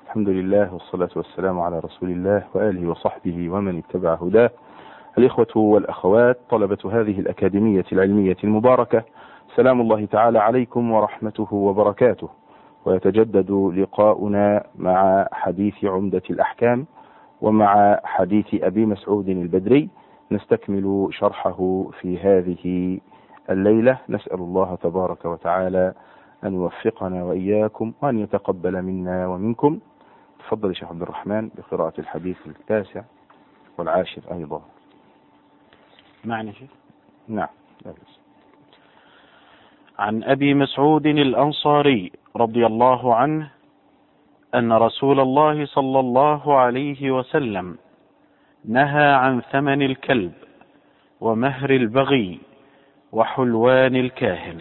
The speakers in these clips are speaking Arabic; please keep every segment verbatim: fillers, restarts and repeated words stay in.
الحمد لله والصلاة والسلام على رسول الله وآله وصحبه ومن اتبع هداه. الإخوة والأخوات طلبة هذه الأكاديمية العلمية المباركة، سلام الله تعالى عليكم ورحمته وبركاته. ويتجدد لقاؤنا مع حديث عمدة الأحكام ومع حديث أبي مسعود البدري، نستكمل شرحه في هذه الليلة. نسأل الله تبارك وتعالى أن يوفقنا وإياكم وأن يتقبل منا ومنكم. تفضل شيخ عبد الرحمن بقراءة الحديث التاسع والعاشر أيضا. معنى شيخ؟ نعم. عن أبي مسعود الأنصاري رضي الله عنه أن رسول الله صلى الله عليه وسلم نهى عن ثمن الكلب ومهر البغي وحلوان الكاهن.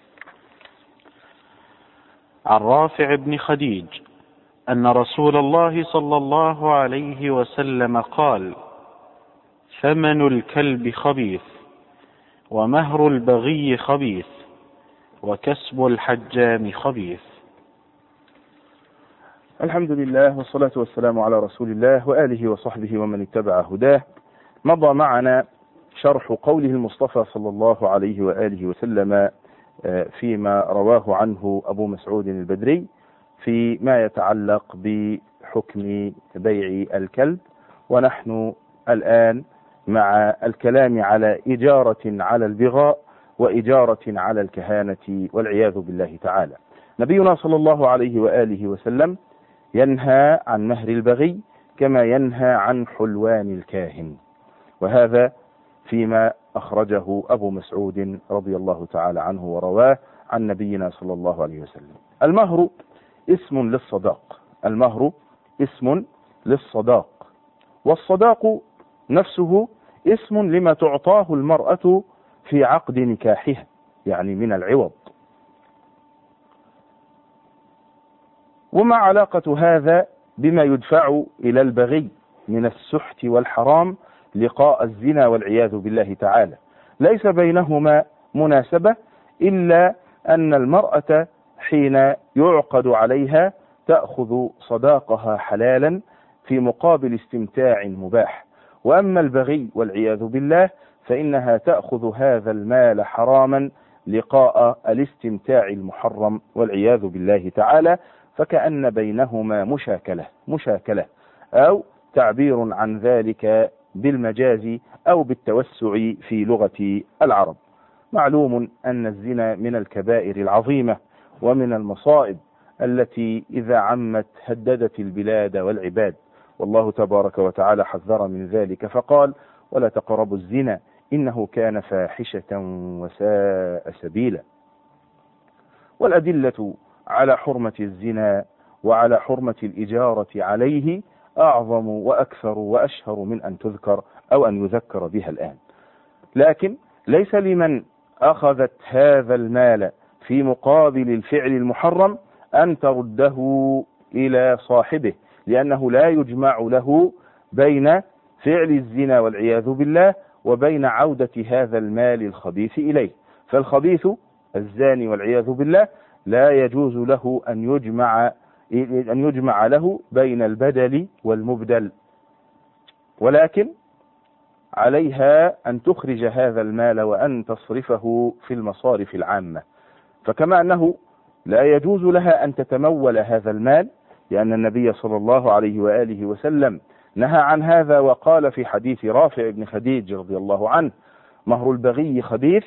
عن رافع بن خديج أن رسول الله صلى الله عليه وسلم قال: ثمن الكلب خبيث ومهر البغي خبيث وكسب الحجام خبيث. الحمد لله والصلاة والسلام على رسول الله وآله وصحبه ومن اتبع هداه. مضى معنا شرح قوله المصطفى صلى الله عليه وآله وسلم فيما رواه عنه أبو مسعود البدري فيما يتعلق بحكم بيع الكلب، ونحن الآن مع الكلام على إجارة على البغاء وإجارة على الكهانة والعياذ بالله تعالى. نبينا صلى الله عليه وآله وسلم ينهى عن مهر البغي كما ينهى عن حلوان الكاهن، وهذا فيما أخرجه أبو مسعود رضي الله تعالى عنه ورواه عن نبينا صلى الله عليه وسلم. المهر اسم للصداق، المهر اسم للصداق، والصداق نفسه اسم لما تعطاه المرأة في عقد نكاحها، يعني من العوض. وما علاقة هذا بما يدفع إلى البغي من السحت والحرام لقاء الزنا والعياذ بالله تعالى؟ ليس بينهما مناسبة إلا أن المرأة حين يعقد عليها تأخذ صداقها حلالا في مقابل استمتاع مباح، وأما البغي والعياذ بالله فإنها تأخذ هذا المال حراما لقاء الاستمتاع المحرم والعياذ بالله تعالى، فكأن بينهما مشاكلة مشاكلة أو تعبير عن ذلك بالمجاز أو بالتوسع في لغة العرب. معلوم أن الزنا من الكبائر العظيمة ومن المصائب التي إذا عمت هددت البلاد والعباد، والله تبارك وتعالى حذر من ذلك فقال: ولا تقربوا الزنا إنه كان فاحشة وساء سبيلا. والأدلة على حرمة الزنا وعلى حرمة الإجارة عليه أعظم وأكثر وأشهر من أن تذكر أو أن يذكر بها الآن. لكن ليس لمن أخذت هذا المال في مقابل الفعل المحرم أن ترده إلى صاحبه، لأنه لا يجمع له بين فعل الزنا والعياذ بالله وبين عودة هذا المال الخبيث إليه. فالخبيث الزاني والعياذ بالله لا يجوز له أن يجمع أن يجمع له بين البدل والمبدل، ولكن عليها أن تخرج هذا المال وأن تصرفه في المصارف العامة. فكما أنه لا يجوز لها أن تتمول هذا المال، لأن النبي صلى الله عليه وآله وسلم نهى عن هذا وقال في حديث رافع بن خديج رضي الله عنه: مهر البغي خبيث،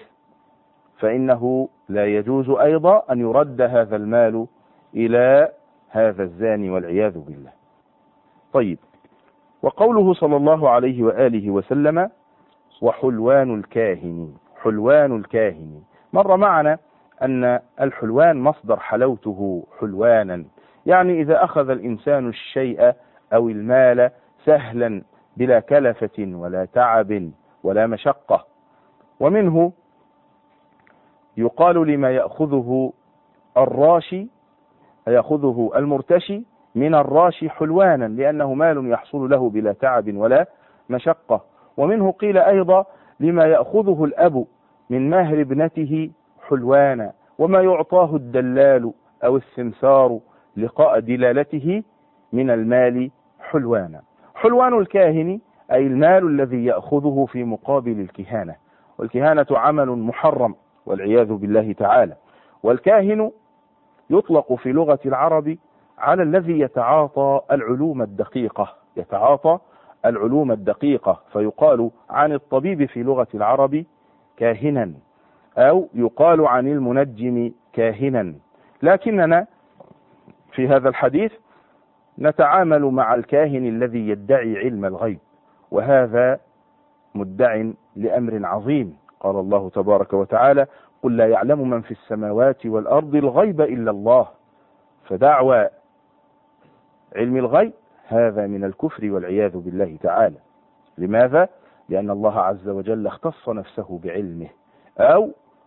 فإنه لا يجوز أيضا أن يرد هذا المال إلى هذا الزاني والعياذ بالله. طيب، وقوله صلى الله عليه وآله وسلم: وحلوان الكاهن. حلوان الكاهن، مر معنا أن الحلوان مصدر حلوته حلوانا، يعني إذا أخذ الإنسان الشيء أو المال سهلا بلا كلفة ولا تعب ولا مشقة. ومنه يقال لما يأخذه الراشي يأخذه المرتشي من الراشي حلوانا، لأنه مال يحصل له بلا تعب ولا مشقة. ومنه قيل أيضا لما يأخذه الأب من مهر ابنته حلوانا، وما يعطاه الدلال أو السمسار لقاء دلالته من المال حلوانا. حلوان الكاهن أي المال الذي يأخذه في مقابل الكهانة، والكهانة عمل محرم والعياذ بالله تعالى. والكاهن يطلق في لغة العرب على الذي يتعاطى العلوم الدقيقة، يتعاطى العلوم الدقيقة، فيقال عن الطبيب في لغة العرب كاهنا، أو يقال عن المنجم كاهنا. لكننا في هذا الحديث نتعامل مع الكاهن الذي يدعي علم الغيب، وهذا مدع لأمر عظيم. قال الله تبارك وتعالى: قل لا يعلم من في السماوات والأرض الغيب إلا الله. فدعوى علم الغيب هذا من الكفر والعياذ بالله تعالى. لماذا؟ لأن الله عز وجل اختص نفسه بعلمه، أو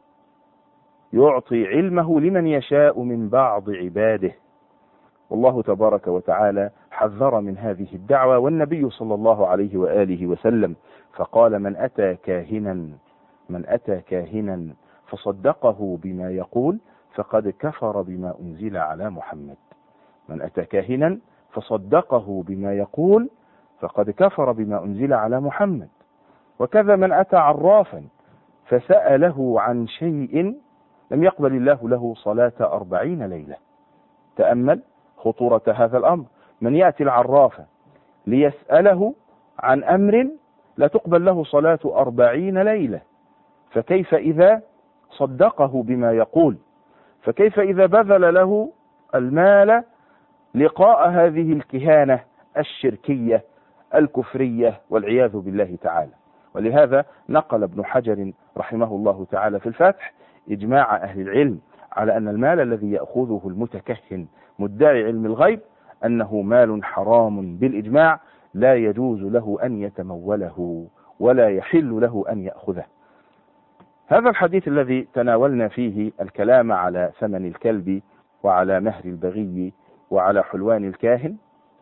يعطي علمه لمن يشاء من بعض عباده. والله تبارك وتعالى حذر من هذه الدعوة، والنبي صلى الله عليه وآله وسلم فقال: من أتى كاهنا من أتى كاهنا فصدقه بما يقول فقد كفر بما أنزل على محمد. من أتى كاهنا فصدقه بما يقول فقد كفر بما أنزل على محمد. وكذا من أتى عرافا فسأله عن شيء لم يقبل الله له صلاة أربعين ليلة. تأمل خطورة هذا الأمر. من يأتي العراف ليسأله عن أمر لا تقبل له صلاة أربعين ليلة، فكيف إذا صدقه بما يقول؟ فكيف إذا بذل له المال لقاء هذه الكهانة الشركية الكفرية والعياذ بالله تعالى؟ ولهذا نقل ابن حجر رحمه الله تعالى في الفتح إجماع أهل العلم على أن المال الذي يأخذه المتكهن مدعي علم الغيب أنه مال حرام بالإجماع، لا يجوز له أن يتموله ولا يحل له أن يأخذه. هذا الحديث الذي تناولنا فيه الكلام على ثمن الكلب وعلى مهر البغي وعلى حلوان الكاهن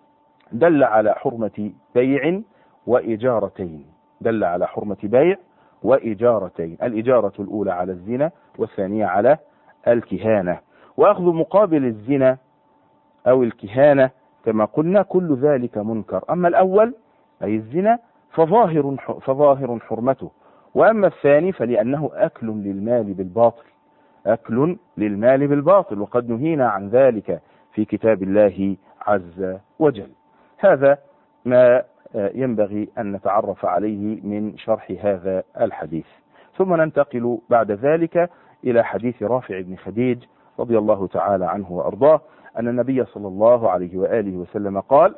دل على حرمة بيع وإجارتين دل على حرمة بيع وإجارتين الإجارة الأولى على الزنا والثانية على الكهانة. وأخذ مقابل الزنا أو الكهانة كما قلنا كل ذلك منكر. أما الأول أي الزنا فظاهر فظاهر حرمته، وأما الثاني فلأنه أكل للمال بالباطل أكل للمال بالباطل وقد نهينا عن ذلك في كتاب الله عز وجل. هذا ما ينبغي أن نتعرف عليه من شرح هذا الحديث. ثم ننتقل بعد ذلك إلى حديث رافع بن خديج رضي الله تعالى عنه وأرضاه أن النبي صلى الله عليه وآله وسلم قال: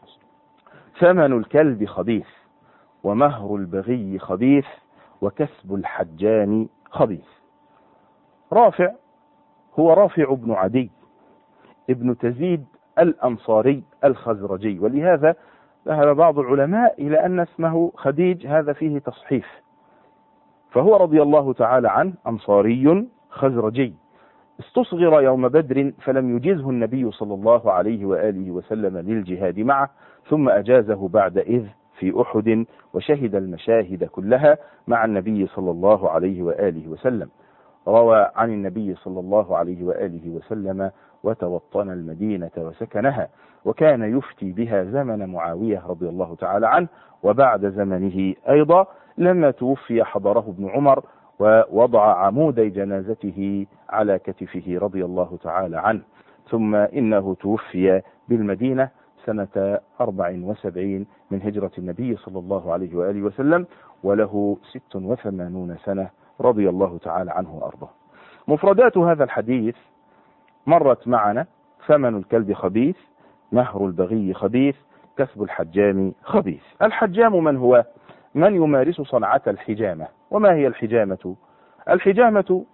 ثمن الكلب خبيث، ومهر البغي خبيث، وكسب الحجام خبيث. رافع هو رافع بن عدي ابن تزيد الأنصاري الخزرجي، ولهذا ذهب بعض العلماء إلى أن اسمه خديج هذا فيه تصحيف، فهو رضي الله تعالى عنه أنصاري خزرجي، استصغر يوم بدر فلم يجزه النبي صلى الله عليه وآله وسلم للجهاد معه، ثم أجازه بعد إذ في أحد، وشهد المشاهد كلها مع النبي صلى الله عليه وآله وسلم. روى عن النبي صلى الله عليه وآله وسلم: وتوطن المدينة وسكنها، وكان يفتي بها زمن معاوية رضي الله تعالى عنه، وبعد زمنه أيضا لما توفي حضره ابن عمر ووضع عمودي جنازته على كتفه رضي الله تعالى عنه. ثم إنه توفي بالمدينة سنة أربع وسبعين من هجرة النبي صلى الله عليه وآله وسلم، وله ست وثمانون سنة رضي الله تعالى عنه وأرضاه. مفردات هذا الحديث مرت معنا: ثمن الكلب خبيث، مهر البغي خبيث، كسب الحجام خبيث. الحجام من هو؟ من يمارس صنعة الحجامة. وما هي الحجامة؟ الحجامة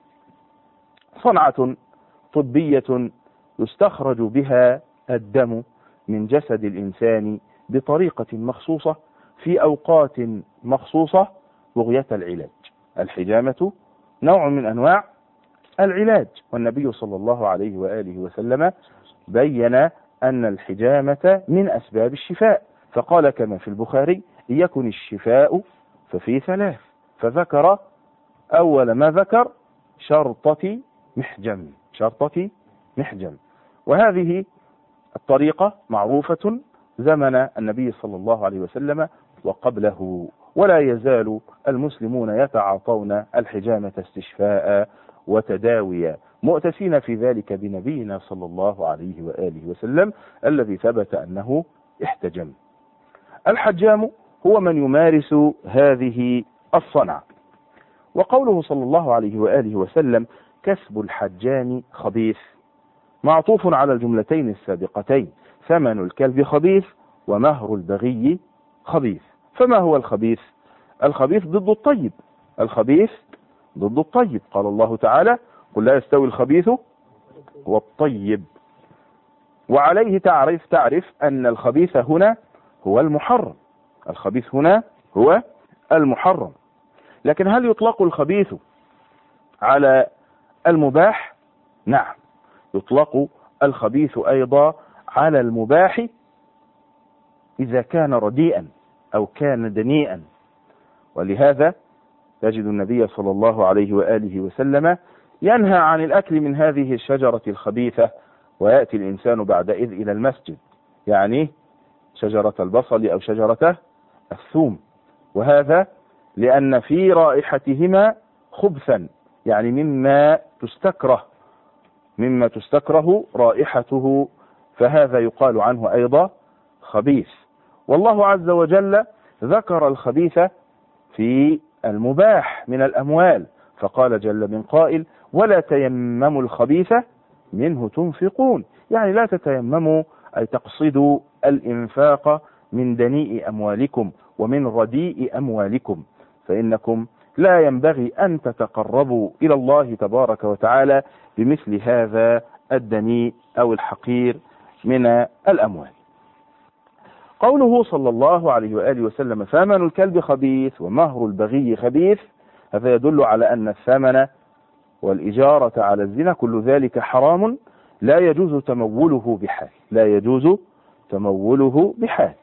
صنعة طبية يستخرج بها الدم من جسد الإنسان بطريقة مخصوصة في أوقات مخصوصة بغية العلاج. الحجامة نوع من أنواع العلاج، والنبي صلى الله عليه وآله وسلم بين أن الحجامة من أسباب الشفاء، فقال كما في البخاري: إن يكن الشفاء ففي ثلاث، فذكر أول ما ذكر شرطة محجم شرطة محجم وهذه الطريقة معروفة زمن النبي صلى الله عليه وسلم وقبله، ولا يزال المسلمون يتعاطون الحجامة استشفاء وتداويا، مؤتسين في ذلك بنبينا صلى الله عليه وآله وسلم الذي ثبت أنه احتجم. الحجام هو من يمارس هذه الصنعة. وقوله صلى الله عليه وآله وسلم كسب الحجام خبيث معطوف على الجملتين السابقتين، ثمن الكلب خبيث ومهر البغي خبيث. فما هو الخبيث؟ الخبيث ضد الطيب، الخبيث ضد الطيب. قال الله تعالى قل لا يستوي الخبيث والطيب. وعليه تعرف تعرف أن الخبيث هنا هو المحرم، الخبيث هنا هو المحرم. لكن هل يطلق الخبيث على المباح؟ نعم، يطلق الخبيث أيضا على المباح إذا كان رديئا أو كان دنيئا. ولهذا تجد النبي صلى الله عليه وآله وسلم ينهى عن الأكل من هذه الشجرة الخبيثة، ويأتي الإنسان بعدئذ إلى المسجد، يعني شجرة البصل أو شجرة الثوم، وهذا لأن في رائحتهما خبثا، يعني مما تستكره مما تستكره رائحته، فهذا يقال عنه أيضا خبيث. والله عز وجل ذكر الخبيث في المباح من الأموال، فقال جل من قائل ولا تيمموا الخبيث منه تنفقون، يعني لا تتيمموا أي تقصدوا الإنفاق من دنيء أموالكم ومن رديء أموالكم، فإنكم لا ينبغي أن تتقربوا إلى الله تبارك وتعالى بمثل هذا الدنيء أو الحقير من الأموال. قوله صلى الله عليه وآله وسلم ثمن الكلب خبيث ومهر البغي خبيث، هذا يدل على أن الثمن والإجارة على الزنا كل ذلك حرام، لا يجوز تموله بحال، لا يجوز تموله بحال.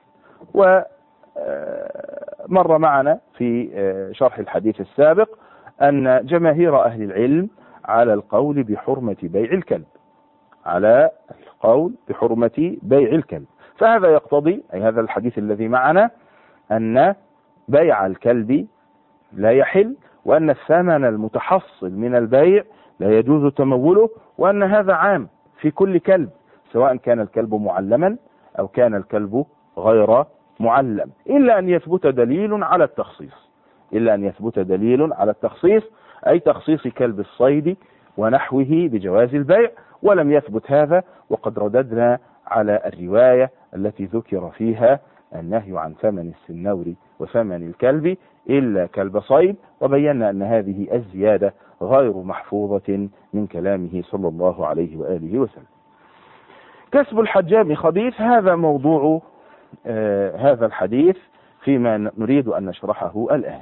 ومر معنا في شرح الحديث السابق أن جماهير أهل العلم على القول بحرمة بيع الكلب، على القول بحرمة بيع الكلب، فهذا يقتضي أي هذا الحديث الذي معنا أن بيع الكلب لا يحل، وأن الثمن المتحصل من البيع لا يجوز تموله، وأن هذا عام في كل كلب سواء كان الكلب معلما أو كان الكلب غير معلم، إلا أن يثبت دليل على التخصيص، إلا أن يثبت دليل على التخصيص أي تخصيص كلب الصيد ونحوه بجواز البيع، ولم يثبت هذا، وقد رددنا على الرواية التي ذكر فيها النهي عن ثمن السنور وثمن الكلب إلا كلب صيد، وبينا أن هذه الزيادة غير محفوظة من كلامه صلى الله عليه وآله وسلم. كسب الحجام خبيث، هذا موضوع آه هذا الحديث فيما نريد أن نشرحه الآن.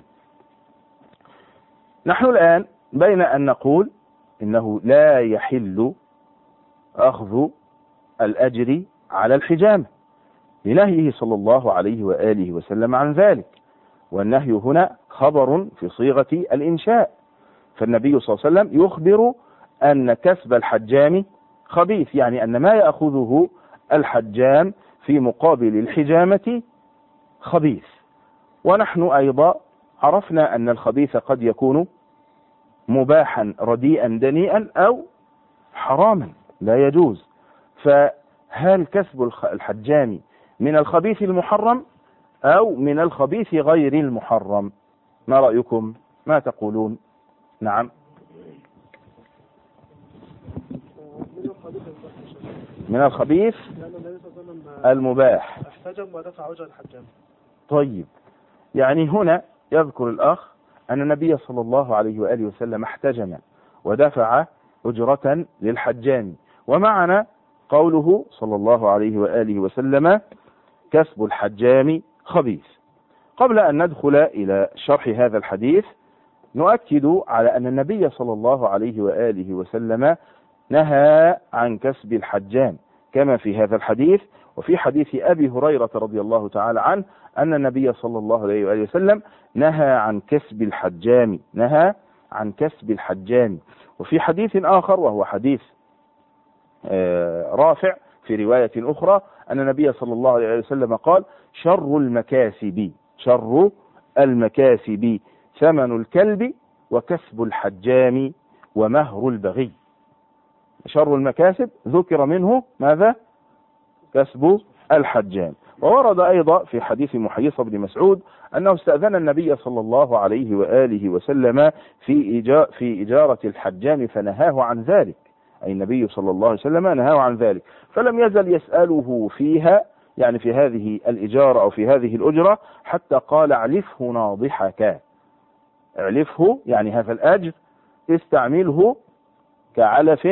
نحن الآن بين أن نقول إنه لا يحل أخذ الأجر على الحجامة لنهيه صلى الله عليه وآله وسلم عن ذلك، والنهي هنا خبر في صيغة الإنشاء، فالنبي صلى الله عليه وسلم يخبر أن كسب الحجام خبيث، يعني أن ما يأخذه الحجام في مقابل الحجامة خبيث. ونحن أيضا عرفنا أن الخبيث قد يكون مباحا رديئا دنيئا أو حراما لا يجوز، فهل كسب الحجام من الخبيث المحرم أو من الخبيث غير المحرم؟ ما رأيكم؟ ما تقولون؟ نعم، من الخبيث المباح. طيب، يعني هنا يذكر الأخ أن النبي صلى الله عليه وآله وسلم احتجم ودفع أجرة للحجام، ومعنا قوله صلى الله عليه وآله وسلم كسب الحجام خبيث. قبل أن ندخل إلى شرح هذا الحديث نؤكد على أن النبي صلى الله عليه وآله وسلم نهى عن كسب الحجام كما في هذا الحديث، وفي حديث أبي هريرة رضي الله تعالى عنه أن النبي صلى الله عليه وآله وسلم نهى عن كسب الحجام، نهى عن كسب الحجام. وفي حديث آخر وهو حديث رافع في رواية أخرى أن النبي صلى الله عليه وسلم قال شر المكاسب شر المكاسب ثمن الكلب وكسب الحجام ومهر البغي. شر المكاسب ذكر منه ماذا؟ كسب الحجام. وورد أيضا في حديث محيصة بن مسعود أنه استأذن النبي صلى الله عليه وآله وسلم في في إجارة الحجام فنهاه عن ذلك، أي النبي صلى الله عليه وسلم نهاه عن ذلك، فلم يزل يسأله فيها، يعني في هذه الإجارة أو في هذه الأجرة، حتى قال اعلفه ناضحك. اعلفه يعني هذا الأجر استعمله كعلف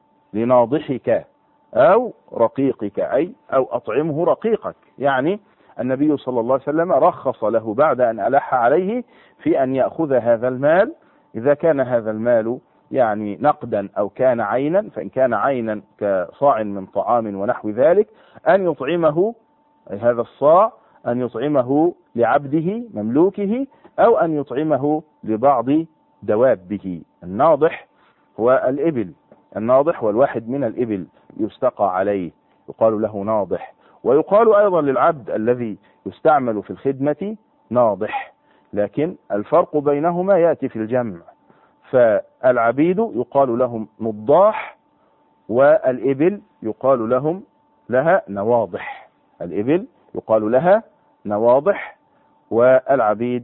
لناضحك أو رقيقك، أي أو أطعمه رقيقك. يعني النبي صلى الله عليه وسلم رخص له بعد أن ألح عليه في أن يأخذ هذا المال، إذا كان هذا المال يعني نقدا أو كان عينا، فإن كان عينا كصاع من طعام ونحو ذلك أن يطعمه هذا الصاع، أن يطعمه لعبده مملوكه أو أن يطعمه لبعض دوابه. الناضح هو الإبل، الناضح والواحد من الإبل يستقى عليه يقال له ناضح. ويقال أيضا للعبد الذي يستعمل في الخدمة ناضح، لكن الفرق بينهما يأتي في الجمع، فالعبيد يقال لهم نضاح والإبل يقال لهم لها نواضح. الإبل يقال لها نواضح والعبيد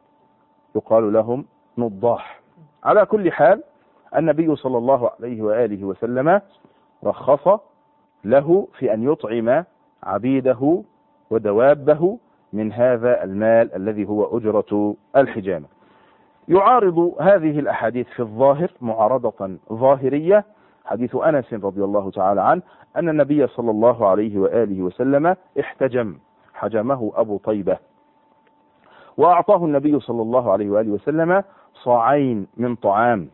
يقال لهم نضاح. على كل حال النبي صلى الله عليه وآله وسلم رخص له في أن يطعم عبيده ودوابه من هذا المال الذي هو أجرة الحجامة. يعارض هذه الأحاديث في الظاهر معارضة ظاهرية حديث أنس رضي الله تعالى عنه أن النبي صلى الله عليه وآله وسلم احتجم، حجمه أبو طيبة، وأعطاه النبي صلى الله عليه وآله وسلم صاعين من طعام،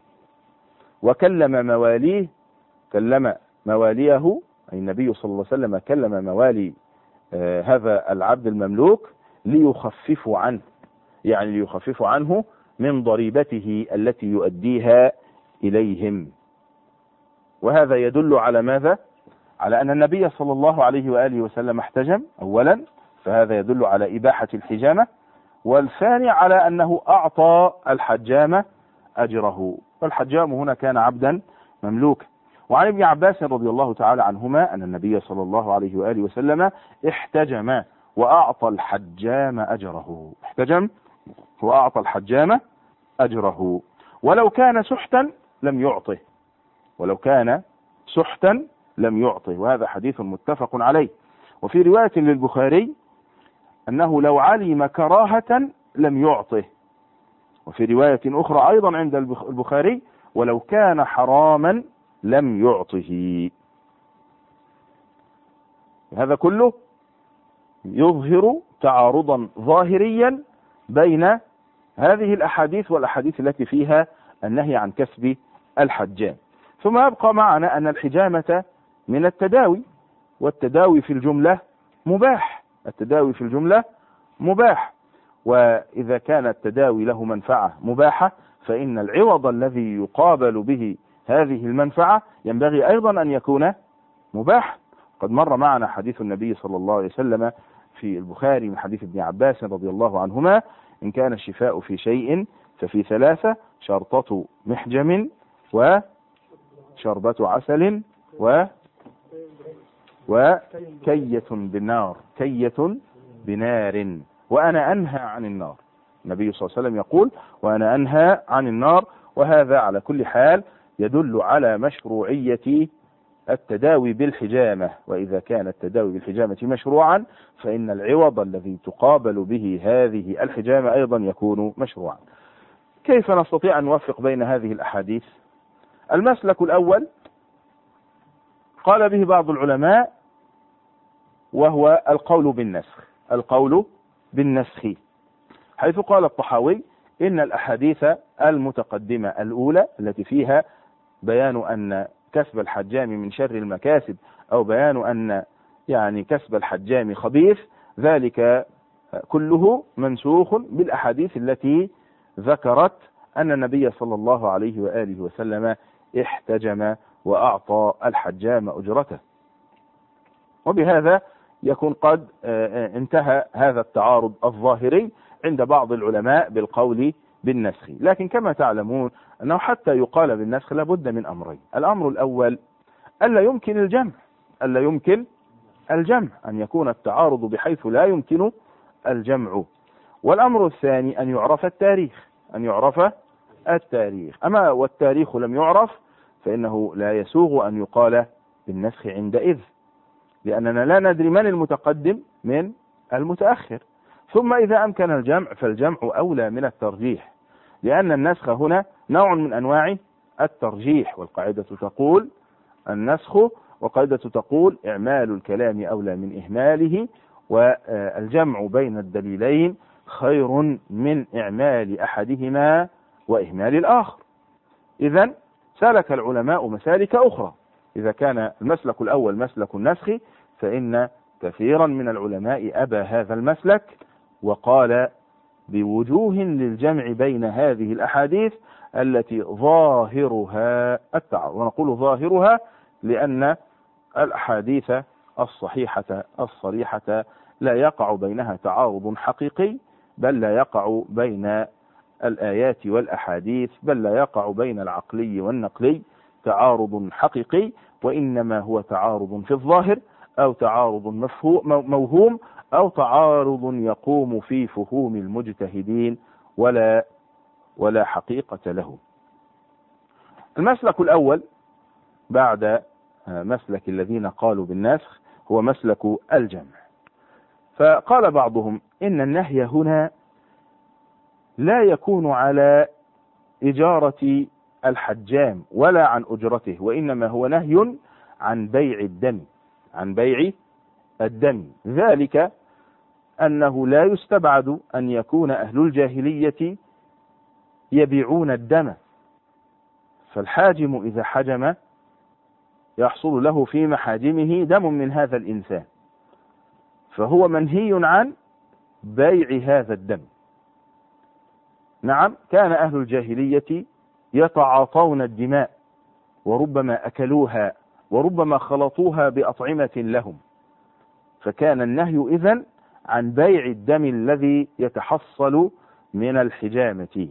وكلم مواليه، كلم مواليه، أي النبي صلى الله عليه وسلم كلم موالي آه هذا العبد المملوك ليخففوا عنه، يعني ليخففوا عنه من ضريبته التي يؤديها إليهم. وهذا يدل على ماذا؟ على أن النبي صلى الله عليه وآله وسلم احتجم أولا، فهذا يدل على إباحة الحجامة، والثاني على أنه أعطى الحجام أجره، فالحجام هنا كان عبدا مملوكا. وعن ابن عباس رضي الله تعالى عنهما أن النبي صلى الله عليه وآله وسلم احتجم وأعطى الحجام أجره، احتجم وأعطى الحجام أجره، ولو كان سحتا لم يعطه، ولو كان سحتا لم يعطه، وهذا حديث متفق عليه. وفي رواية للبخاري أنه لو علم كراهة لم يعطه، وفي رواية أخرى أيضا عند البخاري ولو كان حراما لم يعطه. هذا كله يظهر تعارضا ظاهريا بين هذه الأحاديث والأحاديث التي فيها النهي عن كسب الحجام. ثم يبقى معنا أن الحجامة من التداوي، والتداوي في الجملة مباح، التداوي في الجملة مباح، وإذا كان التداوي له منفعة مباحة فإن العوض الذي يقابل به هذه المنفعة ينبغي أيضا أن يكون مباح. قد مر معنا حديث النبي صلى الله عليه وسلم في البخاري من حديث ابن عباس رضي الله عنهما: إن كان الشفاء في شيء ففي ثلاثة: شرطة محجم وشربة عسل و وكية بالنار، كية بنار، وأنا أنهى عن النار. النبي صلى الله عليه وسلم يقول: وأنا أنهى عن النار. وهذا على كل حال يدل على مشروعية التداوي بالحجامة، وإذا كان التداوي بالحجامة مشروعا فإن العوض الذي تقابل به هذه الحجامة أيضا يكون مشروعا. كيف نستطيع أن نوفق بين هذه الأحاديث؟ المسلك الأول قال به بعض العلماء، وهو القول بالنسخ، القول بالنسخ، حيث قال الطحاوي: إن الأحاديث المتقدمة الأولى التي فيها بيان أن كسب الحجام من شر المكاسب، أو بيان أن يعني كسب الحجام خبيث، ذلك كله منسوخ بالأحاديث التي ذكرت أن النبي صلى الله عليه وآله وسلم احتجم وأعطى الحجام أجرته. وبهذا يكون قد انتهى هذا التعارض الظاهري عند بعض العلماء بالقول بالنسخ. لكن كما تعلمون أنه حتى يقال بالنسخ لابد من أمرين. الأمر الأول ألا يمكن الجمع ألا يمكن الجمع أن يكون التعارض بحيث لا يمكن الجمع. والأمر الثاني أن يعرف التاريخ أن يعرف التاريخ أما والتاريخ لم يعرف فإنه لا يسوغ أن يقال بالنسخ عندئذ، لأننا لا ندري من المتقدم من المتأخر. ثم إذا أمكن الجمع فالجمع أولى من الترجيح، لأن النسخ هنا نوع من أنواع الترجيح، والقاعدة تقول النسخ وقاعدة تقول إعمال الكلام أولى من إهماله، والجمع بين الدليلين خير من إعمال أحدهما وإهمال الآخر. إذن سلك العلماء مسالك أخرى. إذا كان المسلك الأول مسلك النسخ فإن كثيرا من العلماء أبى هذا المسلك وقال بوجوه للجمع بين هذه الأحاديث التي ظاهرها التعارض. ونقول ظاهرها لأن الأحاديث الصحيحة الصريحة لا يقع بينها تعارض حقيقي، بل لا يقع بين الآيات والأحاديث، بل لا يقع بين العقلي والنقلي تعارض حقيقي، وإنما هو تعارض في الظاهر أو تعارض موهوم أو تعارض يقوم في فهوم المجتهدين ولا ولا حقيقة له. المسلك الأول بعد مسلك الذين قالوا بالنسخ هو مسلك الجمع. فقال بعضهم إن النهي هنا لا يكون على إجارة الحجام ولا عن أجرته، وإنما هو نهي عن بيع الدم عن بيع الدم ذلك أنه لا يستبعد أن يكون أهل الجاهلية يبيعون الدم، فالحاجم إذا حجم يحصل له في محاجمه دم من هذا الإنسان، فهو منهي عن بيع هذا الدم. نعم، كان أهل الجاهلية يتعاطون الدماء وربما أكلوها وربما خلطوها بأطعمة لهم، فكان النهي إذن عن بيع الدم الذي يتحصل من الحجامة.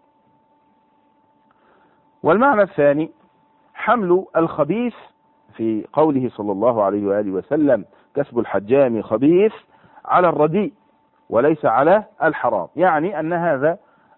والمعنى الثاني حمل الخبيث في قوله صلى الله عليه وآله وسلم كسب الحجام خبيث على الرديء وليس على الحرام، يعني أن هذا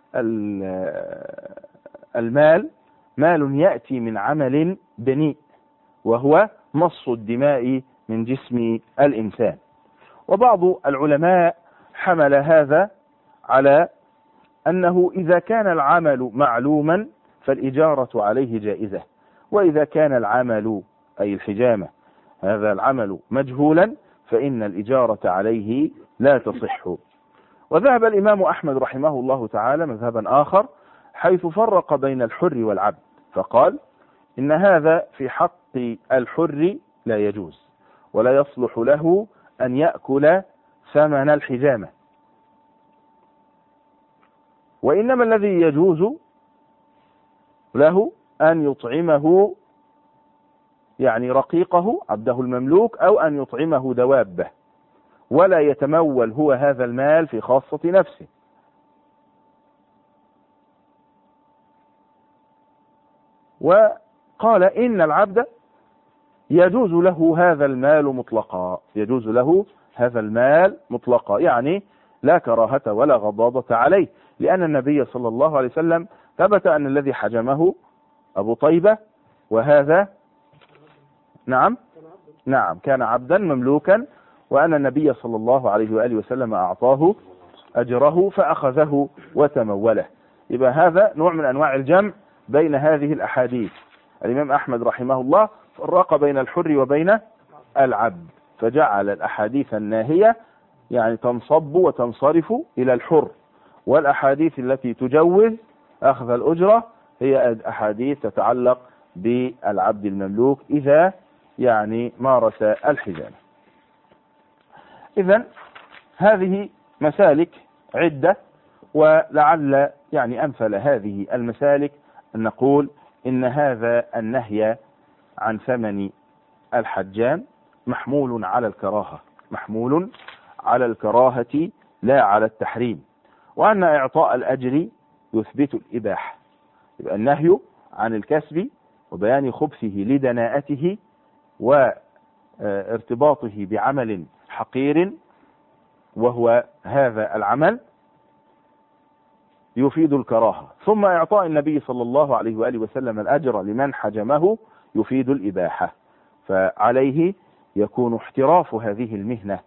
المال مال يأتي من عمل بنيء وهو مص الدماء من جسم الإنسان. وبعض العلماء حمل هذا على أنه إذا كان العمل معلوما فالإجارة عليه جائزة، وإذا كان العمل أي الحجامة هذا العمل مجهولا فإن الإجارة عليه لا تصح. وذهب الإمام أحمد رحمه الله تعالى مذهبا آخر حيث فرق بين الحر والعبد، فقال إن هذا في حق الحر لا يجوز ولا يصلح له أن يأكل ثمن الحجامة، وإنما الذي يجوز له أن يطعمه يعني رقيقه عبده المملوك أو أن يطعمه دوابه، ولا يتمول هو هذا المال في خاصة نفسه. وقال إن العبد يجوز له هذا المال مطلقا يجوز له هذا المال مطلقا يعني لا كراهة ولا غضاضة عليه، لأن النبي صلى الله عليه وسلم ثبت أن الذي حجمه أبو طيبة، وهذا نعم نعم كان عبدا مملوكا، وأن النبي صلى الله عليه وآله وسلم أعطاه أجره فأخذه وتموله. يبقى هذا نوع من أنواع الجمع بين هذه الأحاديث. الإمام أحمد رحمه الله فرق بين الحر وبين العبد، فجعل الأحاديث الناهية يعني تنصب وتنصرف إلى الحر، والأحاديث التي تجوز أخذ الأجرة هي أحاديث تتعلق بالعبد المملوك إذا يعني مارس الحجامة. إذن هذه مسالك عدة، ولعل يعني أمثل هذه المسالك أن نقول إن هذا النهي عن ثمن الحجام محمول على الكراهة، محمول على الكراهة لا على التحريم، وأن إعطاء الأجر يثبت الإباحة. يبقى النهي عن الكسب وبيان خبثه لدناءته وارتباطه بعمل حقير وهو هذا العمل يفيد الكراهة، ثم إعطاء النبي صلى الله عليه وآله وسلم الأجر لمن حجمه يفيد الإباحة. فعليه يكون احتراف هذه المهنة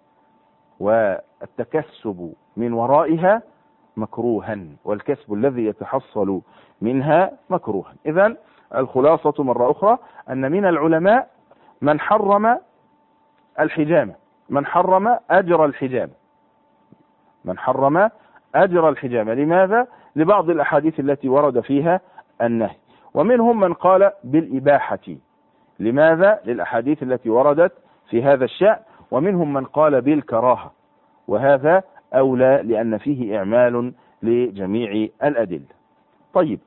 والتكسب من ورائها مكروها، والكسب الذي يتحصل منها مكروها. إذن الخلاصة مرة أخرى أن من العلماء من حرم الحجامة، من حرم أجر الحجامة، من حرم أجر الحجامة. لماذا؟ لبعض الأحاديث التي ورد فيها النهي. ومنهم من قال بالإباحة. لماذا؟ للأحاديث التي وردت في هذا الشأن. ومنهم من قال بالكراهة، وهذا أولى لأن فيه إعمال لجميع الأدلة. طيب،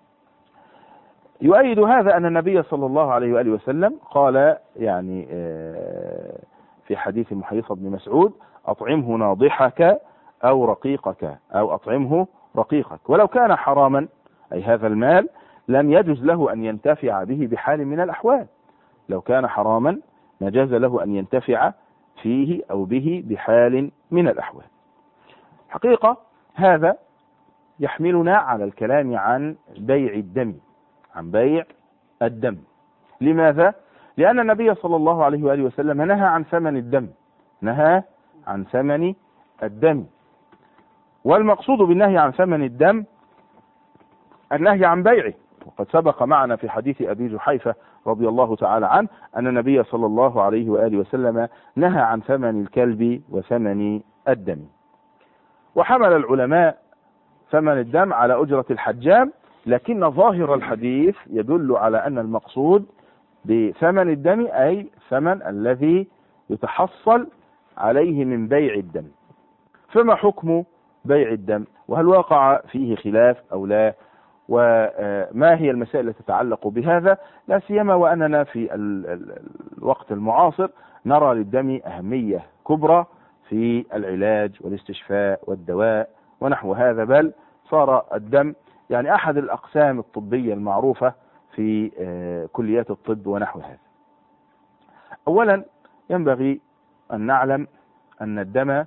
يؤيد هذا أن النبي صلى الله عليه وآله وسلم قال يعني في حديث محيص بن مسعود: أطعمه ناضحك أو رقيقك، أو أطعمه رقيقك. ولو كان حراما، أي هذا المال، لم يجوز له أن ينتفع به بحال من الأحوال. لو كان حراما نجاز له أن ينتفع فيه أو به بحال من الأحوال. حقيقة هذا يحملنا على الكلام عن بيع الدم، عن بيع الدم. لماذا؟ لأن النبي صلى الله عليه وآله وسلم نهى عن ثمن الدم، نهى عن ثمن الدم. والمقصود بالنهي عن ثمن الدم النهي عن بيعه. وقد سبق معنا في حديث أبي جحيفة رضي الله تعالى عنه أن النبي صلى الله عليه وآله وسلم نهى عن ثمن الكلب وثمن الدم. وحمل العلماء ثمن الدم على أجرة الحجام، لكن ظاهر الحديث يدل على أن المقصود بثمن الدم أي ثمن الذي يتحصل عليه من بيع الدم. فما حكم بيع الدم؟ وهل وقع فيه خلاف أو لا؟ وما هي المسائل التي تتعلق بهذا؟ لا سيما وأننا في الوقت المعاصر نرى للدم أهمية كبرى في العلاج والاستشفاء والدواء ونحو هذا، بل صار الدم يعني أحد الأقسام الطبية المعروفة في كليات الطب ونحو هذا. أولا ينبغي أن نعلم أن الدم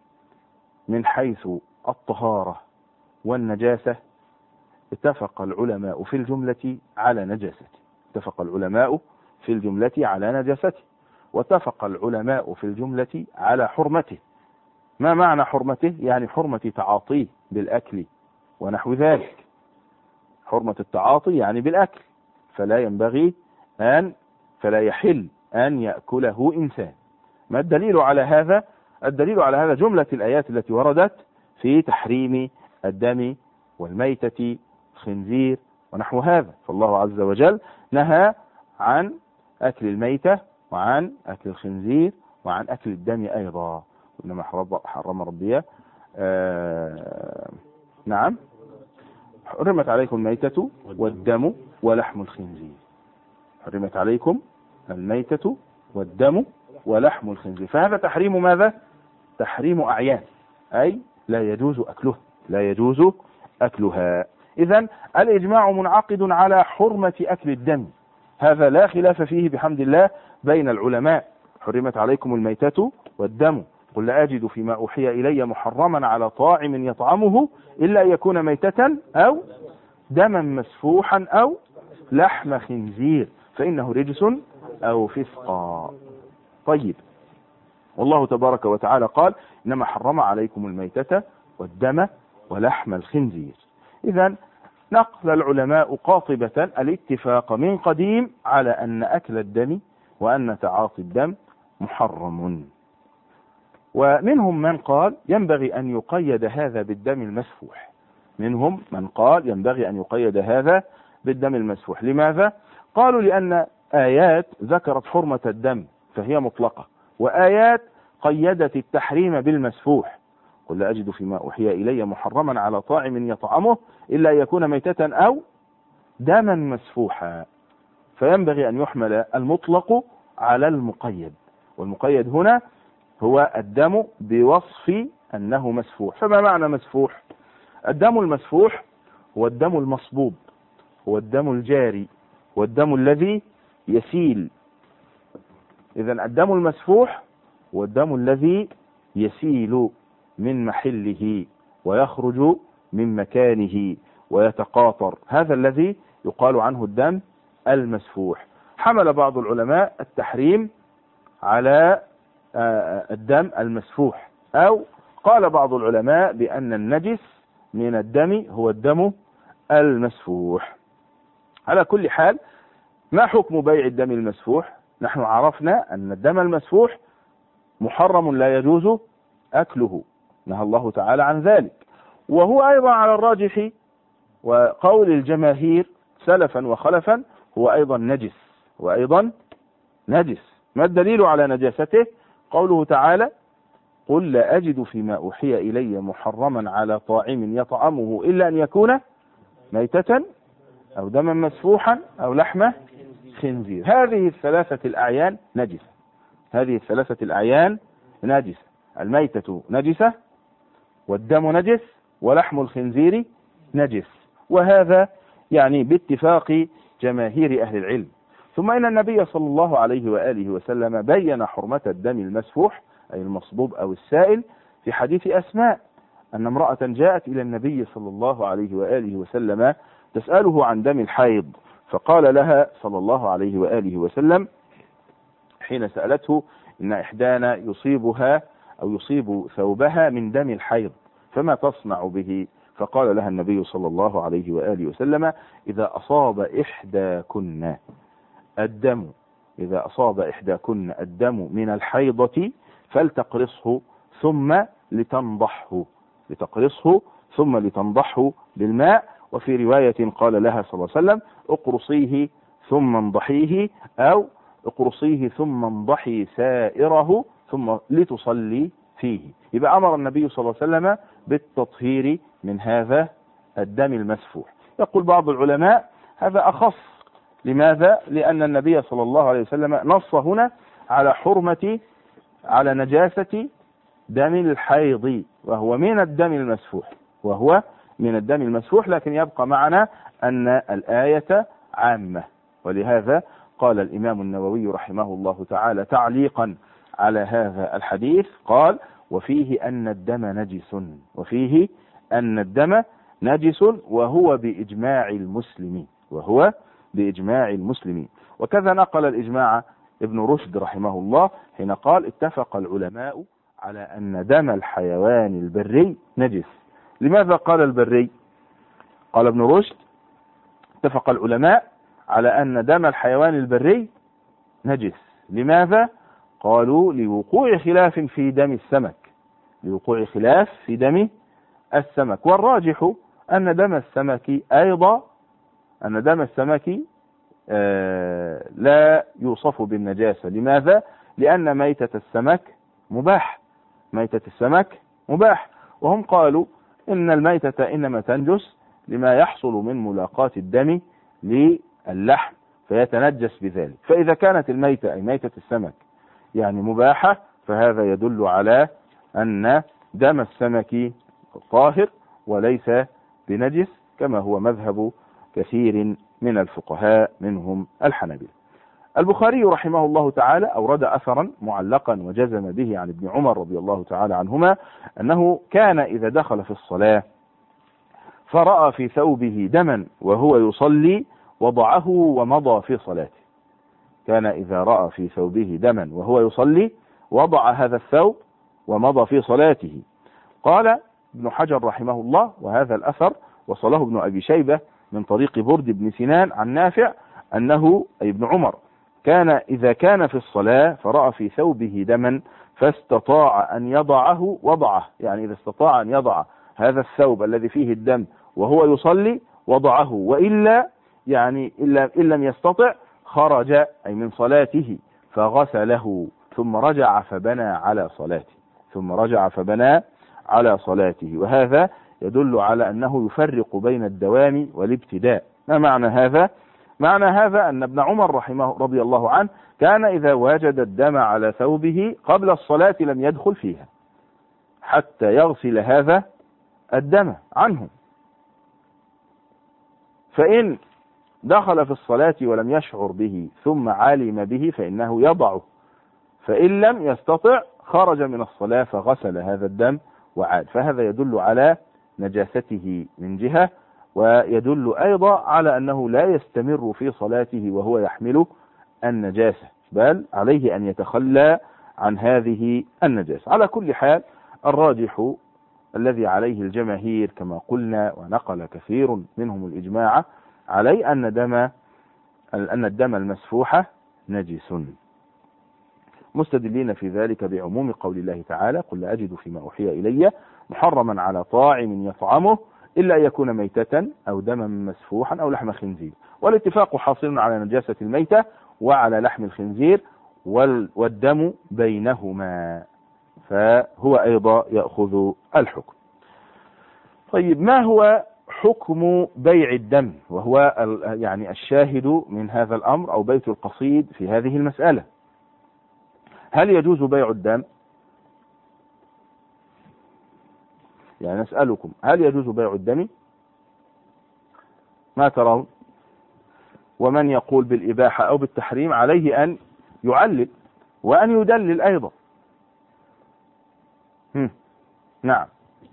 من حيث الطهارة والنجاسة اتفق العلماء في الجملة على نجاسته، اتفق العلماء في الجملة على نجاسته، واتفق العلماء في الجملة على حرمته. ما معنى حرمته؟ يعني حرمة تعاطيه بالأكل ونحو ذلك. حرمة التعاطي يعني بالأكل، فلا ينبغي أن فلا يحل أن يأكله إنسان. ما الدليل على هذا؟ الدليل على هذا جملة الآيات التي وردت في تحريم الدم والميتة خنزير ونحو هذا. فالله عز وجل نهى عن أكل الميتة وعن أكل الخنزير وعن أكل الدم أيضا. إنما حرم ربي آه نعم حرمت عليكم الميتة والدم ولحم الخنزير. حرمت عليكم الميتة والدم ولحم الخنزير. فهذا تحريم ماذا؟ تحريم أعيان، أي لا يجوز أكله، لا يجوز أكلها. إذن الإجماع منعقد على حرمة أكل الدم، هذا لا خلاف فيه بحمد الله بين العلماء. حرمت عليكم الميتة والدم، قل لا أجد فيما أوحي إلي محرما على طاعم يطعمه إلا أن يكون ميتة أو دما مسفوحا أو لحم خنزير فإنه رجس أو فسقا. طيب، والله تبارك وتعالى قال: إنما حرم عليكم الميتة والدم ولحم الخنزير. إذن نقل العلماء قاطبة الاتفاق من قديم على أن أكل الدم وأن تعاطي الدم محرم. ومنهم من قال ينبغي أن يقيد هذا بالدم المسفوح، منهم من قال ينبغي أن يقيد هذا بالدم المسفوح. لماذا؟ قالوا لأن آيات ذكرت حرمة الدم فهي مطلقة، وآيات قيدت التحريم بالمسفوح. قل لا أجد فيما أوحي إلي محرما على طاعم يطعمه إلا أن يكون ميتة أو دما مسفوحا. فينبغي أن يحمل المطلق على المقيد، والمقيد هنا هو الدم بوصف أنه مسفوح. فما معنى مسفوح؟ الدم المسفوح هو الدم المصبوب، هو الدم الجاري، والدم الذي يسيل. إذن الدم المسفوح هو الدم الذي يسيل من محله ويخرج من مكانه ويتقاطر، هذا الذي يقال عنه الدم المسفوح. حمل بعض العلماء التحريم على الدم المسفوح، أو قال بعض العلماء بأن النجس من الدم هو الدم المسفوح. على كل حال، ما حكم بيع الدم المسفوح؟ نحن عرفنا أن الدم المسفوح محرم لا يجوز أكله، نهى الله تعالى عن ذلك، وهو أيضا على الراجح وقول الجماهير سلفا وخلفا هو أيضا نجس، وأيضا نجس. ما الدليل على نجاسته؟ قوله تعالى: قل لا أجد فيما أوحي إلي محرما على طاعم يطعمه إلا أن يكون ميتة أو دما مسفوحا أو لحم خنزير. هذه الثلاثة الأعيان نجسة، هذه الثلاثة الأعيان نجسة، الميتة نجسة، والدم نجس، ولحم الخنزير نجس، وهذا يعني باتفاق جماهير أهل العلم. ثم إن النبي صلى الله عليه وآله وسلم بين حرمة الدم المسفوح أي المصبوب أو السائل في حديث أسماء، أن امرأة جاءت إلى النبي صلى الله عليه وآله وسلم تسأله عن دم الحيض، فقال لها صلى الله عليه وآله وسلم حين سألته: إن إحدانا يصيبها أو يصيب ثوبها من دم الحيض فما تصنع به؟ فقال لها النبي صلى الله عليه وآله وسلم: إذا أصاب إحداكن الدم إذا أصاب إحداكن الدم من الحيضة فلتقرصه ثم لتنضحه لتقرصه ثم لتنضحه بالماء. وفي رواية قال لها صلى الله عليه وسلم: اقرصيه ثم انضحيه، أو اقرصيه ثم انضحي سائره ثم لتصلي فيه. يبقى أمر النبي صلى الله عليه وسلم بالتطهير من هذا الدم المسفوح. يقول بعض العلماء هذا أخص. لماذا؟ لأن النبي صلى الله عليه وسلم نص هنا على حرمة على نجاسة دم الحيض، وهو من الدم المسفوح وهو من الدم المسفوح لكن يبقى معنا أن الآية عامة. ولهذا قال الإمام النووي رحمه الله تعالى تعليقا على هذا الحديث، قال: وفيه أن الدم نجس وفيه أن الدم نجس وهو بإجماع المسلمين وهو بإجماع المسلمين. وكذا نقل الإجماع ابن رشد رحمه الله حين قال: اتفق العلماء على أن دم الحيوان البري نجس. لماذا قال البري؟ قال ابن رشد: اتفق العلماء على أن دم الحيوان البري نجس. لماذا؟ قالوا: لوقوع خلاف في دم السمك لوقوع خلاف في دم السمك والراجح أن دم السمك أيضا أن دم السمك آه لا يوصف بالنجاسة. لماذا؟ لأن ميتة السمك مباح ميتة السمك مباح وهم قالوا إن الميتة إنما تنجس لما يحصل من ملاقاة الدم للحم فيتنجس بذلك. فإذا كانت الميتة أي ميتة السمك يعني مباحة، فهذا يدل على أن دم السمك طاهر وليس بنجس، كما هو مذهب كثير من الفقهاء منهم الحنابلة. البخاري رحمه الله تعالى أورد أثرا معلقا وجزم به عن ابن عمر رضي الله تعالى عنهما أنه كان إذا دخل في الصلاة فرأى في ثوبه دما وهو يصلي وضعه ومضى في صلاته. كان إذا رأى في ثوبه دما وهو يصلي وضع هذا الثوب ومضى في صلاته. قال ابن حجر رحمه الله: وهذا الأثر وصله ابن أبي شيبة من طريق برد بن سنان عن نافع أنه أي ابن عمر كان إذا كان في الصلاة فرأى في ثوبه دما فاستطاع أن يضعه وضعه، يعني إذا استطاع أن يضع هذا الثوب الذي فيه الدم وهو يصلي وضعه، وإلا يعني إلا إن لم يستطع خرج أي من صلاته فغسله ثم رجع فبنى على صلاته ثم رجع فبنى على صلاته. وهذا يدل على أنه يفرق بين الدوام والابتداء. ما معنى هذا؟ معنى هذا أن ابن عمر رحمه رضي الله عنه كان إذا وجد الدم على ثوبه قبل الصلاة لم يدخل فيها حتى يغسل هذا الدم عنه، فإن دخل في الصلاة ولم يشعر به ثم علم به فإنه يضعه، فإن لم يستطع خرج من الصلاة فغسل هذا الدم وعاد. فهذا يدل على نجاسته من جهة، ويدل أيضا على أنه لا يستمر في صلاته وهو يحمل النجاسة، بل عليه أن يتخلى عن هذه النجاسة. على كل حال الراجح الذي عليه الجماهير كما قلنا ونقل كثير منهم الإجماع عليه أن دم أن الدم المسفوح نجس، مستدلين في ذلك بعموم قول الله تعالى: قل لا أجد فيما أوحي إلي محرما على طاعم يطعمه إلا أن يكون ميتة أو دما مسفوحا أو لحم خنزير. والاتفاق حاصل على نجاسة الميتة وعلى لحم الخنزير والدم بينهما، فهو أيضا يأخذ الحكم. طيب، ما هو حكم بيع الدم؟ وهو يعني الشاهد من هذا الأمر أو بيت القصيد في هذه المسألة. هل يجوز بيع الدم؟ يعني نسألكم، هل يجوز بيع الدم؟ ما ترون؟ ومن يقول بالإباحة أو بالتحريم عليه أن يعلل وأن يدلل أيضا. هم. نعم.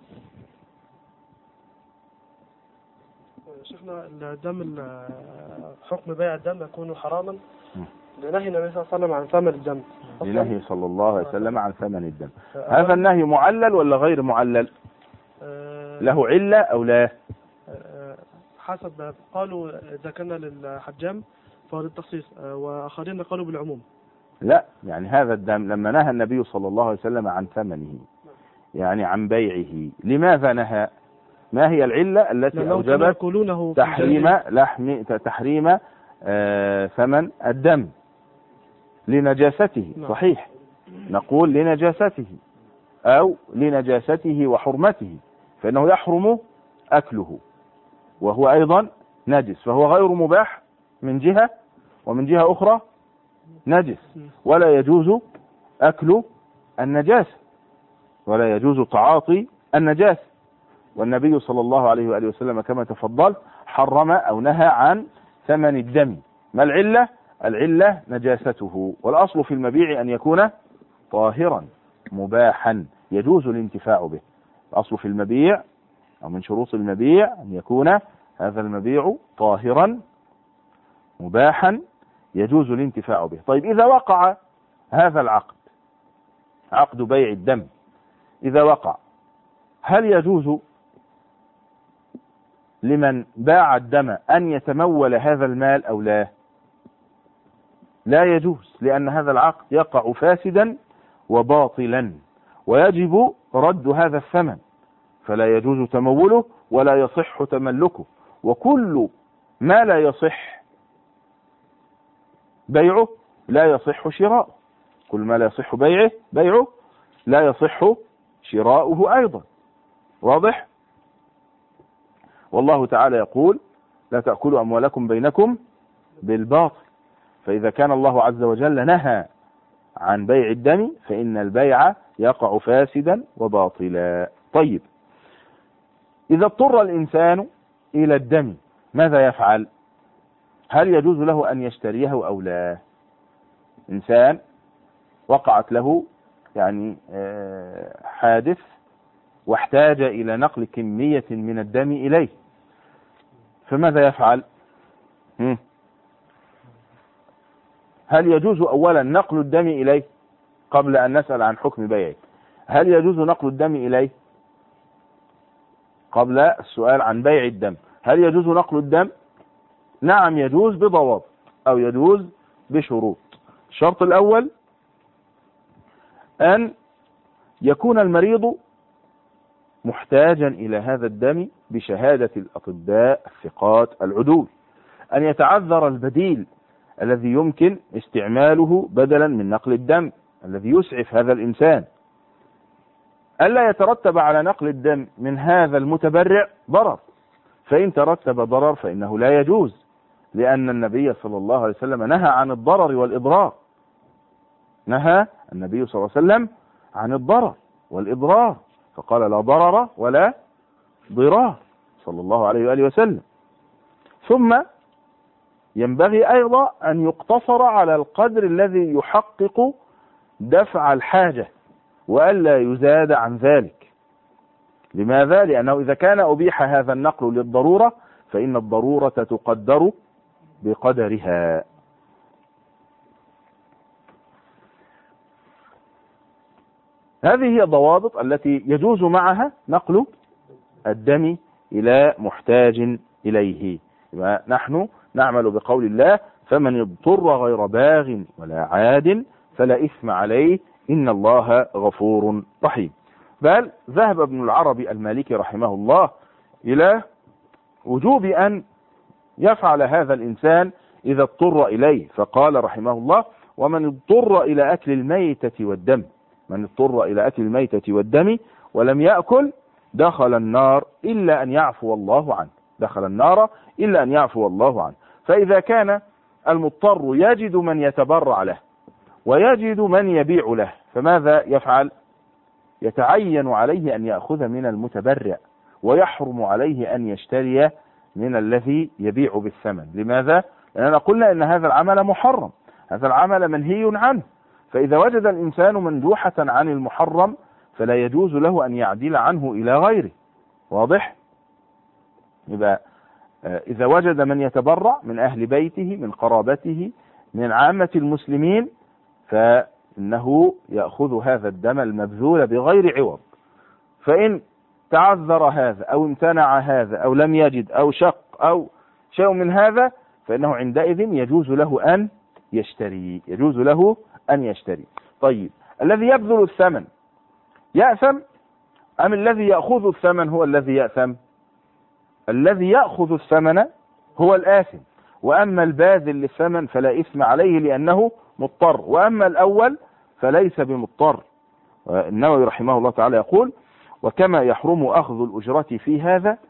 شيخنا، الدم حكم بيع الدم يكون حراما لنهي النبي صلى الله عليه وسلم عن ثمن الدم. لنهي صلى الله عليه وسلم عن ثمن الدم. هذا النهي معلل ولا غير معلل؟ له علة أو لا؟ حسب، قالوا إذا كان للحجام فهو للتخصيص، وآخرين قالوا بالعموم. لا، يعني هذا الدم لما نهى النبي صلى الله عليه وسلم عن ثمنه، يعني عن بيعه، لماذا نهى؟ ما هي العلة التي أوجبت تحريم لحم تحريم آه ثمن الدم؟ لنجاسته. صحيح، نقول لنجاسته أو لنجاسته وحرمته، فإنه يحرم أكله وهو أيضا نجس، فهو غير مباح من جهة، ومن جهة أخرى نجس، ولا يجوز أكل النجاسة ولا يجوز تعاطي النجاسة. والنبي صلى الله عليه وآله وسلم كما تفضل حرم أو نهى عن ثمن الدم. ما العلة؟ العلة نجاسته، والأصل في المبيع أن يكون طاهرا مباحا يجوز الانتفاع به. الأصل في المبيع أو من شروط المبيع أن يكون هذا المبيع طاهرا مباحا يجوز الانتفاع به. طيب، إذا وقع هذا العقد، عقد بيع الدم، إذا وقع، هل يجوز لمن باع الدم أن يتمول هذا المال أو لا؟ لا يجوز، لأن هذا العقد يقع فاسدا وباطلا، ويجب رد هذا الثمن، فلا يجوز تموله ولا يصح تملكه. وكل ما لا يصح بيعه لا يصح شراؤه، كل ما لا يصح بيعه بيعه لا يصح شراؤه أيضا. واضح؟ والله تعالى يقول: لا تأكلوا أموالكم بينكم بالباطل. فإذا كان الله عز وجل نهى عن بيع الدم فإن البيع يقع فاسدا وباطلا. طيب، إذا اضطر الإنسان إلى الدم ماذا يفعل؟ هل يجوز له أن يشتريه أو لا؟ إنسان وقعت له يعني حادث واحتاج إلى نقل كمية من الدم إليه، فماذا يفعل؟ هل يجوز أولا نقل الدم إليه قبل أن نسأل عن حكم بيعه؟ هل يجوز نقل الدم إليه قبل السؤال عن بيع الدم؟ هل يجوز نقل الدم؟ نعم يجوز بضوابط أو يجوز بشروط. الشرط الأول أن يكون المريض محتاجا إلى هذا الدم بشهادة الأطباء الثقات العدول، أن يتعذر البديل الذي يمكن استعماله بدلا من نقل الدم الذي يسعف هذا الإنسان، ألا يترتب على نقل الدم من هذا المتبرع ضرر، فإن ترتب ضرر فإنه لا يجوز لأن النبي صلى الله عليه وسلم نهى عن الضرر والإضرار. نهى النبي صلى الله عليه وسلم عن الضرر والإضرار، فقال لا ضرر ولا ضرار صلى الله عليه وآله وسلم. ثم ينبغي أيضا أن يقتصر على القدر الذي يحقق دفع الحاجة وألا يزاد عن ذلك. لماذا؟ لأنه إذا كان أبيح هذا النقل للضرورة فإن الضرورة تقدر بقدرها. هذه هي الضوابط التي يجوز معها نقل الدم إلى محتاج إليه. نحن نعمل بقول الله فمن اضطر غير باغ ولا عاد فلا إثم عليه إن الله غفور رحيم. بل ذهب ابن العربي المالكي رحمه الله إلى وجوب أن يفعل هذا الإنسان إذا اضطر إليه، فقال رحمه الله ومن اضطر إلى أكل الميتة والدم، من اضطر إلى أكل الميتة والدم ولم يأكل دخل النار إلا أن يعفو الله عنه، دخل النار إلا أن يعفو الله عنه. فإذا كان المضطر يجد من يتبرع له ويجد من يبيع له فماذا يفعل؟ يتعين عليه أن يأخذ من المتبرع ويحرم عليه أن يشتري من الذي يبيع بالثمن. لماذا؟ لأننا قلنا إن هذا العمل محرم، هذا العمل منهي عنه، فإذا وجد الإنسان مندوحة عن المحرم فلا يجوز له أن يعدل عنه إلى غيره. واضح؟ يبقى إذا وجد من يتبرع من أهل بيته من قرابته من عامة المسلمين فإنه يأخذ هذا الدم المبذول بغير عوض. فإن تعذر هذا أو امتنع هذا أو لم يجد أو شق أو شيء من هذا فإنه عندئذ يجوز له أن يشتري، يجوز له أن يشتري. طيب الذي يبذل الثمن يأثم أم الذي يأخذ الثمن هو الذي يأثم؟ الذي يأخذ الثمن هو الآثم، وأما الباذل للثمن فلا إثم عليه لأنه مضطر، وأما الأول فليس بمضطر. النووي رحمه الله تعالى يقول وكما يحرم أخذ الأجرة في هذا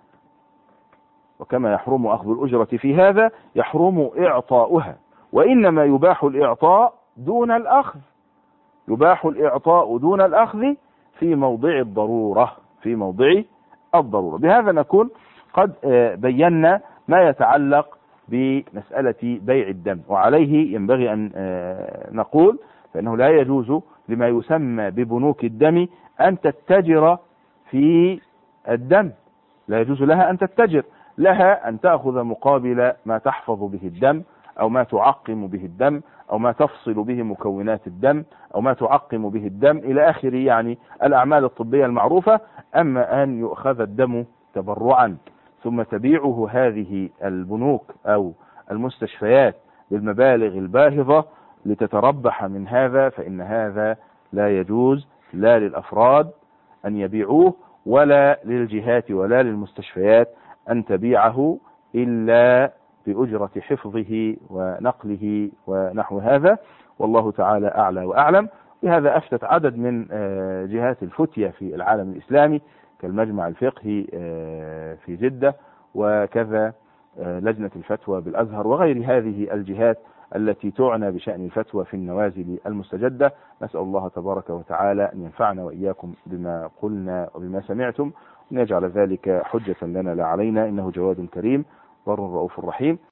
وكما يحرم أخذ الأجرة في هذا يحرم إعطاؤها، وإنما يباح الإعطاء دون الأخذ، يباح الإعطاء دون الأخذ في موضع الضرورة، في موضع الضرورة. بهذا نكون قد بينا ما يتعلق بمسألة بيع الدم، وعليه ينبغي أن نقول فإنه لا يجوز لما يسمى ببنوك الدم أن تتجر في الدم، لا يجوز لها أن تتجر، لها أن تأخذ مقابل ما تحفظ به الدم أو ما تعقم به الدم أو ما تفصل به مكونات الدم أو ما تعقم به الدم إلى آخر يعني الأعمال الطبية المعروفة. أما أن يؤخذ الدم تبرعا ثم تبيعه هذه البنوك أو المستشفيات بالمبالغ الباهظة لتتربح من هذا فإن هذا لا يجوز لا للأفراد أن يبيعوه ولا للجهات ولا للمستشفيات أن تبيعه إلا بأجرة حفظه ونقله ونحو هذا، والله تعالى أعلى وأعلم. بهذا أفتت عدد من جهات الفتية في العالم الإسلامي كالمجمع الفقهي في جدة وكذا لجنة الفتوى بالأزهر وغير هذه الجهات التي تعنى بشأن الفتوى في النوازل المستجدة. نسأل الله تبارك وتعالى أن ينفعنا وإياكم بما قلنا وبما سمعتم، وأن يجعل ذلك حجة لنا لا علينا، إنه جواد كريم بر رؤوف رحيم.